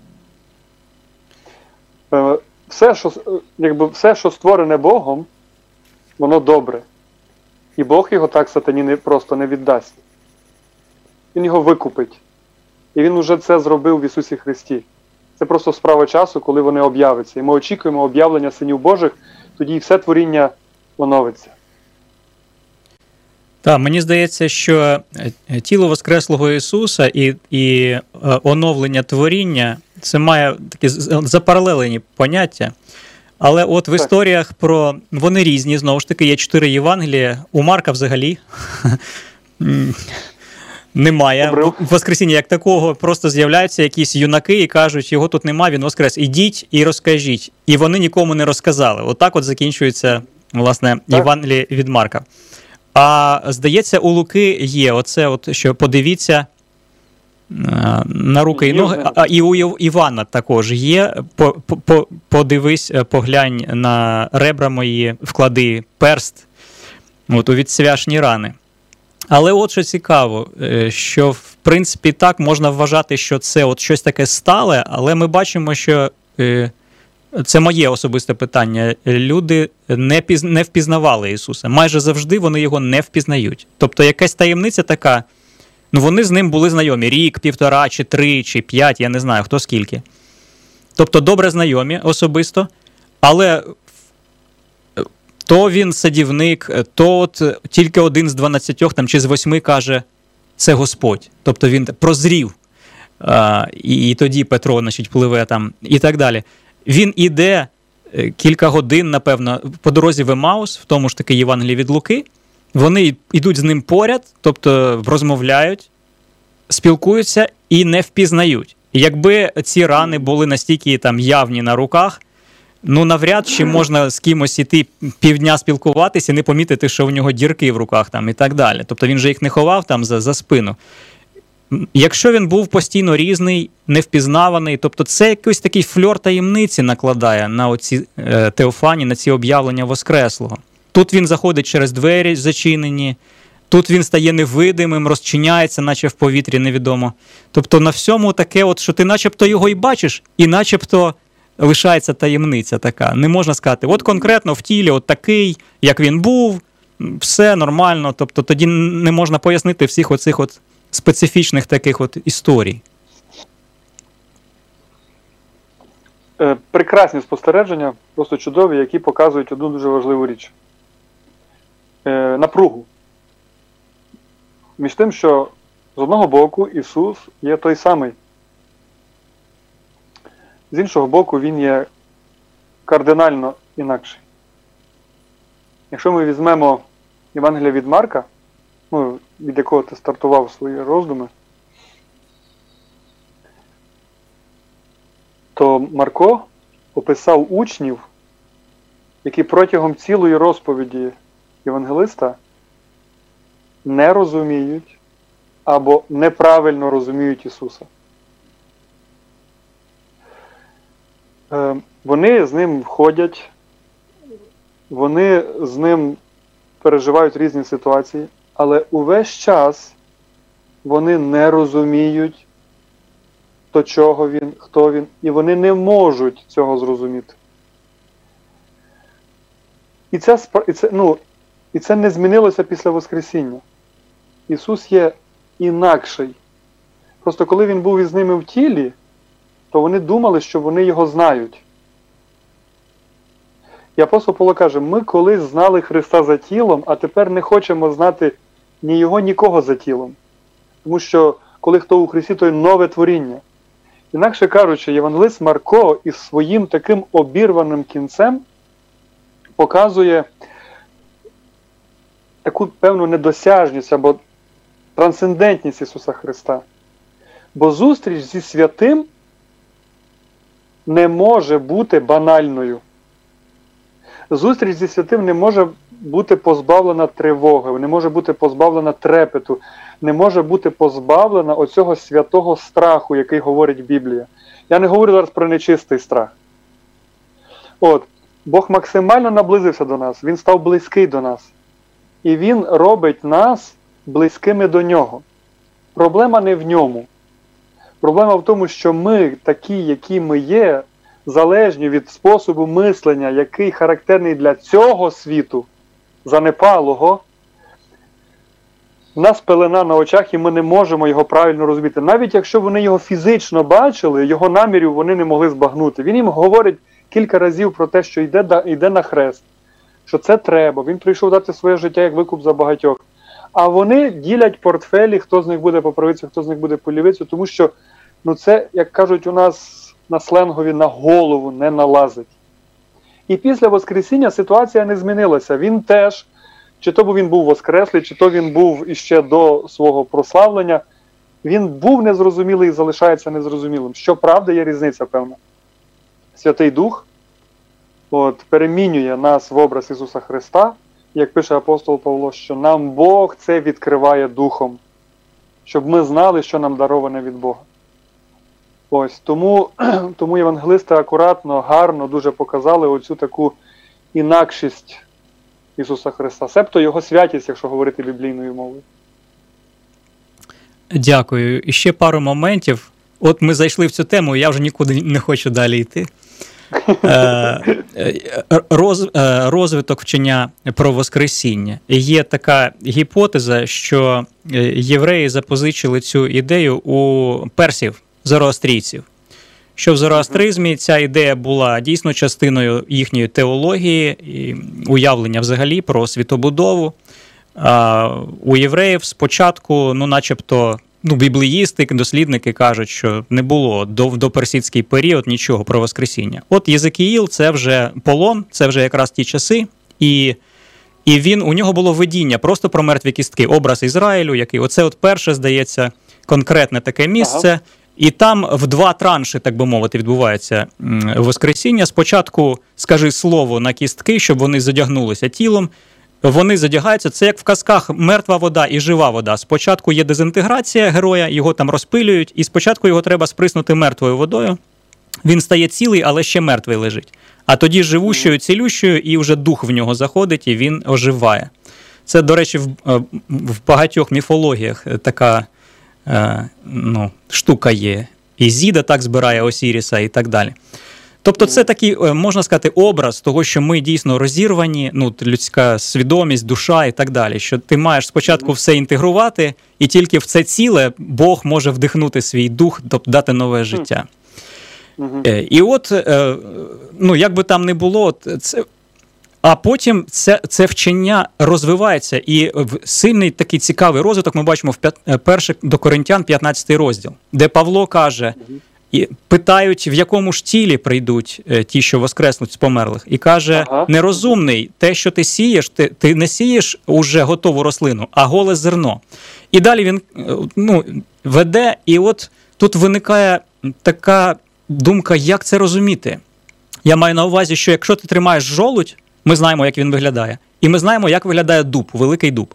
Все, що створене Богом, воно добре. І Бог його так сатані просто не віддасть. Він його викупить. І Він уже це зробив в Ісусі Христі. Це просто справа часу, коли вони об'являться. І ми очікуємо об'явлення синів Божих, тоді і все творіння оновиться. Так, мені здається, що тіло Воскреслого Ісуса і оновлення творіння – це має такі запаралелені поняття. Але от в історіях вони різні, знову ж таки, є 4 Євангелія. У Марка взагалі немає Воскресіння як такого, просто з'являються якісь юнаки і кажуть, його тут немає, він воскрес. Ідіть і розкажіть. І вони нікому не розказали. Отак от закінчується, власне, Євангеліє від Марка. А, здається, у Луки є оце, що подивіться на руки і ноги, і у Івана також є, подивись, поглянь на ребра мої, вклади перст, у відсвяшні рани. Але от що цікаво, що в принципі так можна вважати, що це щось таке стале, але ми бачимо, що це моє особисте питання. Люди не впізнавали Ісуса. Майже завжди вони його не впізнають. Тобто якась таємниця така, вони з ним були знайомі рік, 1,5, чи 3, чи 5, я не знаю, хто скільки. Тобто добре знайомі особисто, але то він садівник, то тільки один з 12 чи з 8 каже, це Господь. Тобто він прозрів. І тоді Петро, пливе там, і так далі. Він іде, кілька годин, напевно, по дорозі в Емаус, в тому ж таки Євангелії від Луки, вони йдуть з ним поряд, тобто розмовляють, спілкуються і не впізнають. Якби ці рани були настільки там явні на руках, ну навряд чи можна з кимось іти півдня спілкуватися і не помітити, що в нього дірки в руках там і так далі. Тобто він же їх не ховав там за спину. Якщо він був постійно різний, невпізнаваний, тобто це якийсь такий фльор таємниці накладає на оці теофані, на ці об'явлення Воскреслого. Тут він заходить через двері зачинені, тут він стає невидимим, розчиняється, наче в повітрі, невідомо. Тобто на всьому таке, от, що ти начебто його і бачиш, і начебто лишається таємниця така. Не можна сказати, от конкретно в тілі от такий, як він був, все нормально. Тобто тоді не можна пояснити всіх оцих от специфічних таких от історій. Прекрасні спостереження, просто чудові, які показують одну дуже важливу річ. Напругу. Між тим, що з одного боку Ісус є той самий. З іншого боку, Він є кардинально інакший. Якщо ми візьмемо Євангелія від Марка, ну, від якого ти стартував свої роздуми, то Марко описав учнів, які протягом цілої розповіді євангелиста не розуміють або неправильно розуміють Ісуса. Вони з ним ходять, вони з ним переживають різні ситуації, але увесь час вони не розуміють, до чого він, хто він, і вони не можуть цього зрозуміти. І це не змінилося після Воскресіння. Ісус є інакший. Просто коли Він був із ними в тілі, то вони думали, що вони Його знають. І апостол Павло каже, ми колись знали Христа за тілом, а тепер не хочемо знати ні Його, нікого за тілом. Тому що, коли хто у Христі, то й нове творіння. Інакше кажучи, євангелист Марко із своїм таким обірваним кінцем показує таку певну недосяжність або трансцендентність Ісуса Христа. Бо зустріч зі святим не може бути банальною. Зустріч зі святим не може бути позбавлена тривоги, не може бути позбавлена трепету, не може бути позбавлена оцього святого страху, який говорить Біблія. Я не говорю зараз про нечистий страх. Бог максимально наблизився до нас, Він став близький до нас. І Він робить нас близькими до Нього. Проблема не в Ньому. Проблема в тому, що ми, такі, які ми є, залежні від способу мислення, який характерний для цього світу, занепалого, в нас пелена на очах, і ми не можемо його правильно розуміти. Навіть якщо вони його фізично бачили, його намірів вони не могли збагнути. Він їм говорить кілька разів про те, що йде на хрест, що це треба, він прийшов дати своє життя як викуп за багатьох. А вони ділять портфелі, хто з них буде по правицю, хто з них буде по лівицю, тому що це, як кажуть у нас на сленгові, на голову не налазить. І після Воскресіння ситуація не змінилася. Він теж, чи то він був воскреслий, чи то він був іще до свого прославлення, він був незрозумілий і залишається незрозумілим. Щоправда, є різниця певна. Святий Дух перемінює нас в образ Ісуса Христа, як пише апостол Павло, що нам Бог це відкриває Духом, щоб ми знали, що нам дароване від Бога. Тому євангелисти акуратно, гарно дуже показали оцю таку інакшість Ісуса Христа, себто Його святість, якщо говорити біблійною мовою. Дякую. І ще пару моментів. От ми зайшли в цю тему, я вже нікуди не хочу далі йти. Розвиток вчення про Воскресіння. Є така гіпотеза, що євреї запозичили цю ідею у персів, зороастрійців. Що в зороастризмі ця ідея була дійсно частиною їхньої теології і уявлення взагалі про світобудову. У євреїв спочатку, начебто, біблеїсти, дослідники кажуть, що не було до персидський період нічого про Воскресіння. От Єзекіїл – це вже полон, це вже якраз ті часи, і у нього було видіння просто про мертві кістки, образ Ізраїлю, який, оце от перше, здається, конкретне таке місце, ага. І там в 2 транші, так би мовити, відбувається Воскресіння. Спочатку скажи слово на кістки, щоб вони задягнулися тілом. Вони задягаються, це як в казках мертва вода і жива вода. Спочатку є дезінтеграція героя, його там розпилюють, і спочатку його треба сприснути мертвою водою. Він стає цілий, але ще мертвий лежить. А тоді живущою, цілющою, і вже дух в нього заходить, і він оживає. Це, до речі, в багатьох міфологіях така штука є. Ізіда так збирає Осіріса і так далі. Тобто це такий, можна сказати, образ того, що ми дійсно розірвані, людська свідомість, душа і так далі, що ти маєш спочатку все інтегрувати, і тільки в це ціле Бог може вдихнути свій дух, тобто дати нове життя. І от, як би там не було, а потім це вчення розвивається, і сильний такий цікавий розвиток ми бачимо в 1 до Коринтян 15 розділ, де Павло каже, і питають, в якому ж тілі прийдуть ті, що воскреснуть з померлих. І каже, нерозумний, те, що ти сієш, ти не сієш уже готову рослину, а голе зерно. І далі він веде, і от тут виникає така думка, як це розуміти. Я маю на увазі, що якщо ти тримаєш жолудь, ми знаємо, як він виглядає. І ми знаємо, як виглядає дуб, великий дуб.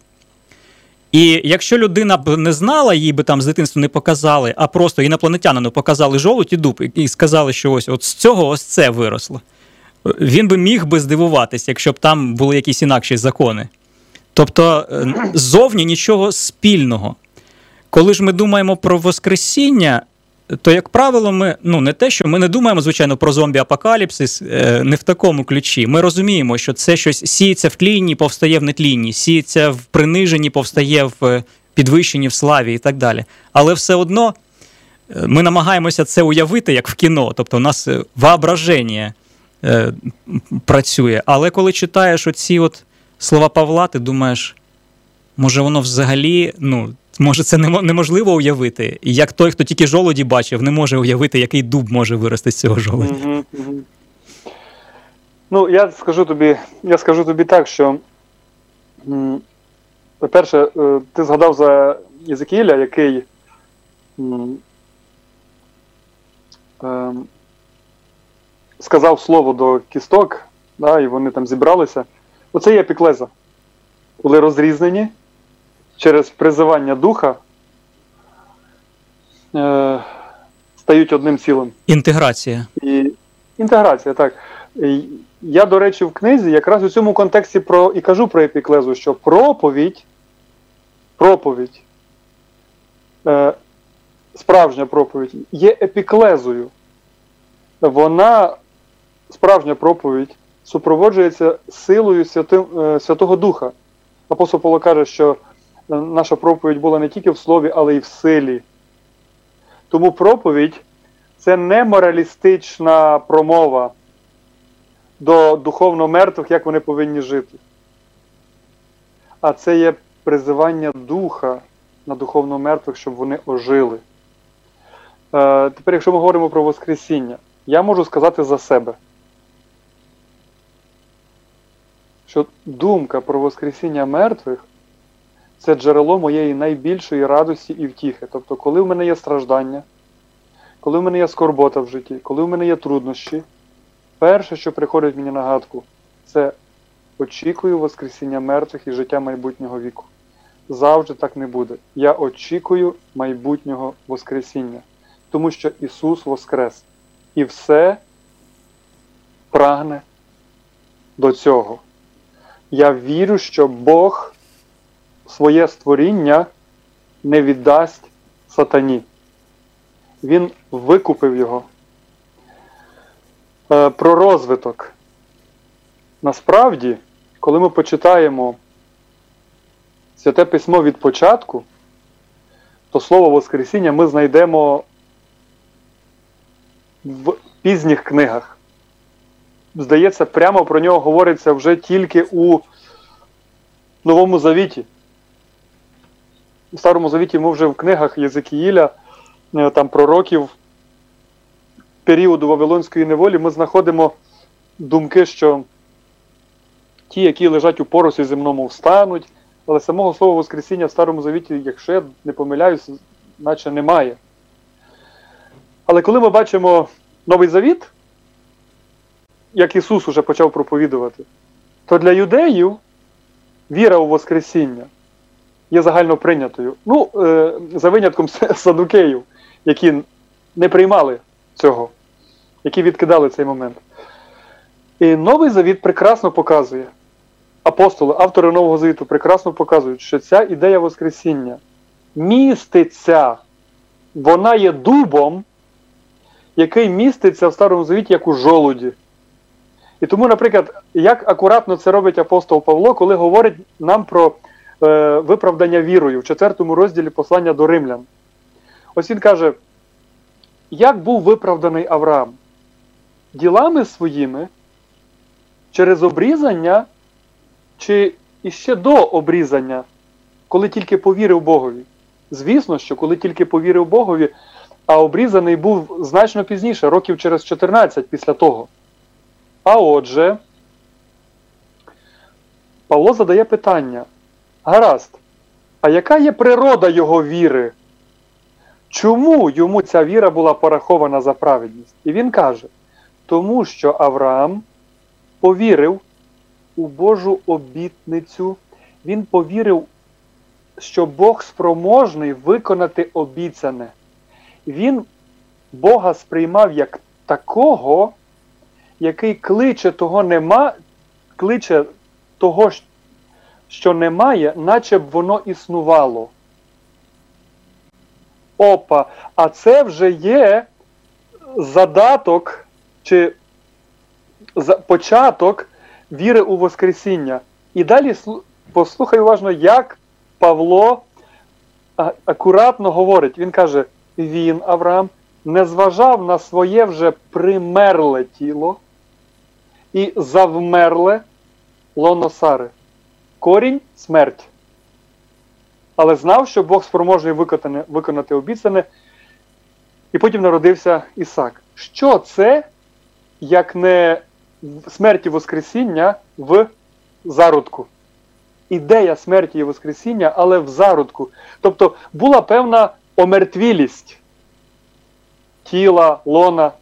І якщо людина б не знала, їй би там з дитинства не показали, а просто інопланетянину показали жолудь і дуб, і сказали, що от з цього ось це виросло. Він би міг би здивуватися, якщо б там були якісь інакші закони. Тобто ззовні нічого спільного. Коли ж ми думаємо про Воскресіння, то, як правило, ми, не те, що ми не думаємо, звичайно, про зомбі-апокаліпсис, не в такому ключі. Ми розуміємо, що це щось сіється в тлінні, повстає в нетлінні, сіється в приниженні, повстає в підвищенні, в славі і так далі. Але все одно ми намагаємося це уявити, як в кіно. Тобто у нас воображення працює. Але коли читаєш оці от слова Павла, ти думаєш, може воно взагалі, може це неможливо уявити. І як той, хто тільки жолуді бачив, не може уявити, який дуб може вирости з цього жолудя. Я скажу тобі так, що, по-перше, ти згадав за Єзекіїля, який сказав слово до кісток, і вони там зібралися. Оце є епіклеза. Коли розрізнені, через призивання духа стають одним цілим. Інтеграція. Інтеграція, так. Я, до речі, в книзі якраз у цьому контексті і кажу про епіклезу, що проповідь, справжня проповідь, є епіклезою. Вона, справжня проповідь, супроводжується силою Святого Духа. Апостол Павло каже, що наша проповідь була не тільки в слові, але й в силі. Тому проповідь – це не моралістична промова до духовно мертвих, як вони повинні жити. А це є призивання духа на духовно мертвих, щоб вони ожили. Тепер, якщо ми говоримо про Воскресіння, я можу сказати за себе, що думка про Воскресіння мертвих – це джерело моєї найбільшої радості і втіхи. Тобто, коли в мене є страждання, коли в мене є скорбота в житті, коли в мене є труднощі, перше, що приходить мені на гадку, це очікую Воскресіння мертвих і життя майбутнього віку. Завжди так не буде. Я очікую майбутнього Воскресіння, тому що Ісус воскрес. І все прагне до цього. Я вірю, що Бог своє створіння не віддасть сатані. Він викупив його. Про розвиток. Насправді, коли ми почитаємо Святе Письмо від початку, то слово Воскресіння ми знайдемо в пізніх книгах. Здається, прямо про нього говориться вже тільки у Новому Завіті. в Старому Завіті ми вже в книгах Єзекіїля, там пророків періоду Вавилонської неволі, ми знаходимо думки, що ті, які лежать у поросі земному, встануть, але самого слова Воскресіння в Старому Завіті, якщо я не помиляюсь, наче немає. Але коли ми бачимо Новий Завіт, як Ісус уже почав проповідувати, то для юдеїв віра у Воскресіння є загально прийнятою. Ну, за винятком садукеїв, які не приймали цього, які відкидали цей момент. І Новий Завіт прекрасно показує, апостоли, автори Нового Завіту прекрасно показують, що ця ідея Воскресіння міститься, вона є дубом, який міститься в Старому Завіті як у жолуді. І тому, наприклад, як акуратно це робить апостол Павло, коли говорить нам про виправдання вірою в 4 розділі послання до римлян. Ось він каже, як був виправданий Авраам? Ділами своїми, через обрізання, чи іще до обрізання, коли тільки повірив Богові? Звісно, що коли тільки повірив Богові, а обрізаний був значно пізніше, років через 14 після того. А отже, Павло задає питання, гаразд, а яка є природа його віри? Чому йому ця віра була порахована за праведність? І він каже, тому що Авраам повірив у Божу обітницю, він повірив, що Бог спроможний виконати обіцяне. Він Бога сприймав як такого, який кличе того, що немає, наче б воно існувало. Опа, а це вже є задаток, чи початок віри у Воскресіння. І далі послухай уважно, як Павло акуратно говорить. Він каже, він, Авраам, не зважав на своє вже примерле тіло і завмерле лоно Сари. Корінь – смерть. Але знав, що Бог спроможний виконати обіцяне, і потім народився Ісак. Що це, як не смерті Воскресіння в зародку? Ідея смерті і Воскресіння, але в зародку. Тобто була певна омертвілість тіла, лона.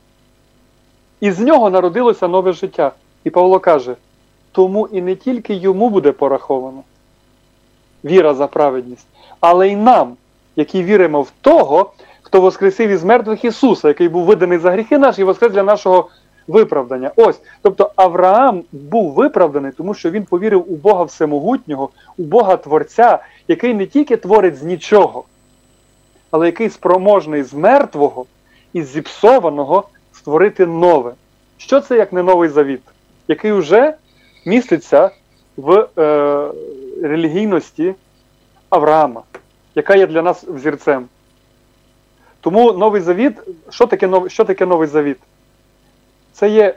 І з нього народилося нове життя. І Павло каже, тому і не тільки йому буде пораховано віра за праведність, але й нам, які віримо в того, хто воскресив із мертвих Ісуса, який був виданий за гріхи наші і воскрес для нашого виправдання. Ось, тобто Авраам був виправданий, тому що він повірив у Бога Всемогутнього, у Бога Творця, який не тільки творить з нічого, але який спроможний з мертвого і зіпсованого створити нове. Що це як не Новий Завіт, який вже міститься в релігійності Авраама, яка є для нас взірцем. Тому Новий Завіт, що таке Новий Завіт? Це є,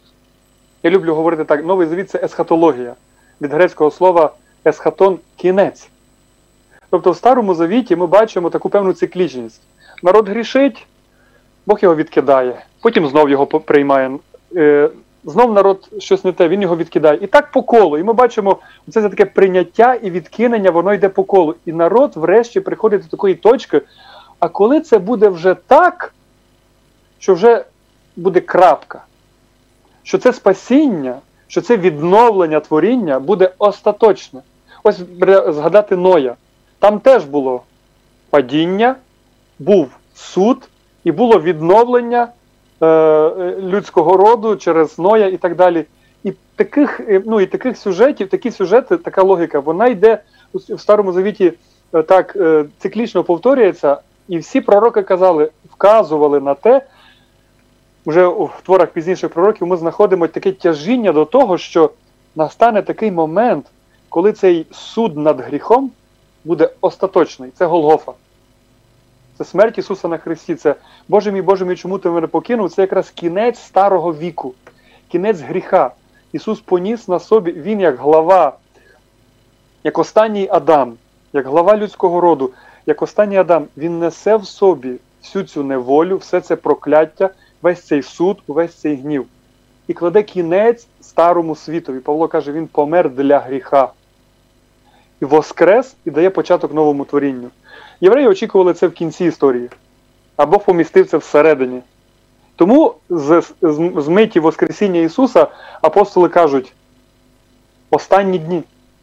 я люблю говорити так, Новий Завіт – це есхатологія. Від грецького слова есхатон – кінець. Тобто в Старому Завіті ми бачимо таку певну циклічність. Народ грішить, Бог його відкидає, потім знов його приймає. Знов народ щось не те, він його відкидає. І так по колу. І ми бачимо, це таке прийняття і відкинення, воно йде по колу. І народ врешті приходить до такої точки, а коли це буде вже так, що вже буде крапка, що це спасіння, що це відновлення творіння буде остаточне. Ось згадати Ноя. Там теж було падіння, був суд і було відновлення людського роду через Ноя і так далі. І таких сюжетів, такі сюжети, така логіка, вона йде в Старому Завіті так циклічно повторюється, і всі пророки вказували на те, вже в творах пізніших пророків ми знаходимо таке тяжіння до того, що настане такий момент, коли цей суд над гріхом буде остаточний. Це Голгофа. Це смерть Ісуса на Христі. Це Боже мій, чому ти мене покинув? Це якраз кінець старого віку. Кінець гріха. Ісус поніс на собі, Він як глава, як останній Адам, як глава людського роду, як останній Адам, він несе в собі всю цю неволю, все це прокляття, весь цей суд, весь цей гнів. І кладе кінець старому світові. Павло каже, він помер для гріха. І воскрес, і дає початок новому творінню. Євреї очікували це в кінці історії. А Бог помістив це всередині. Тому з миті Воскресіння Ісуса апостоли кажуть, останні дні.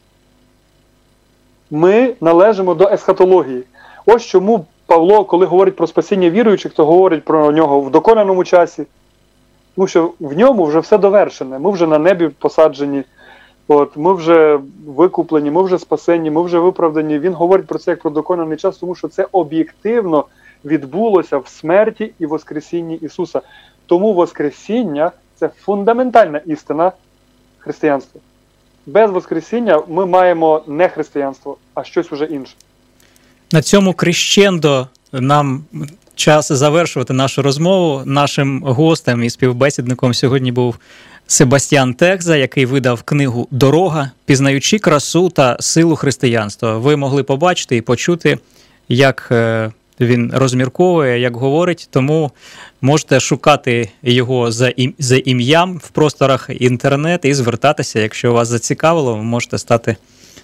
Ми належимо до есхатології. Ось чому Павло, коли говорить про спасіння віруючих, то говорить про нього в доконаному часі. Тому що в ньому вже все довершене. Ми вже на небі посаджені, ми вже викуплені, ми вже спасені, ми вже виправдані. Він говорить про це як про доконаний час, тому що це об'єктивно відбулося в смерті і воскресінні Ісуса. Тому воскресіння – це фундаментальна істина християнства. Без воскресіння ми маємо не християнство, а щось уже інше. На цьому крещендо нам час завершувати нашу розмову. Нашим гостем і співбесідником сьогодні був Себастьян Текза, який видав книгу «Дорога. Пізнаючи красу та силу християнства». Ви могли побачити і почути, як він розмірковує, як говорить, тому можете шукати його за ім'ям в просторах інтернету і звертатися, якщо вас зацікавило, ви можете стати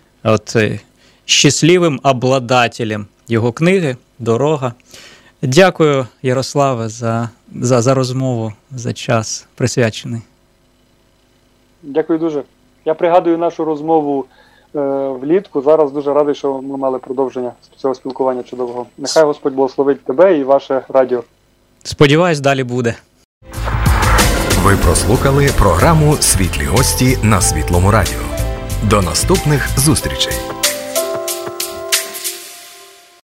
щасливим обладателем його книги «Дорога». Дякую, Ярославе, за розмову, за час присвячений. Дякую дуже. Я пригадую нашу розмову влітку. Зараз дуже радий, що ми мали продовження цього спілкування чудового. Нехай Господь благословить тебе і ваше радіо. Сподіваюсь, далі буде. Ви прослухали програму «Світлі гості» на Світлому радіо. До наступних зустрічей!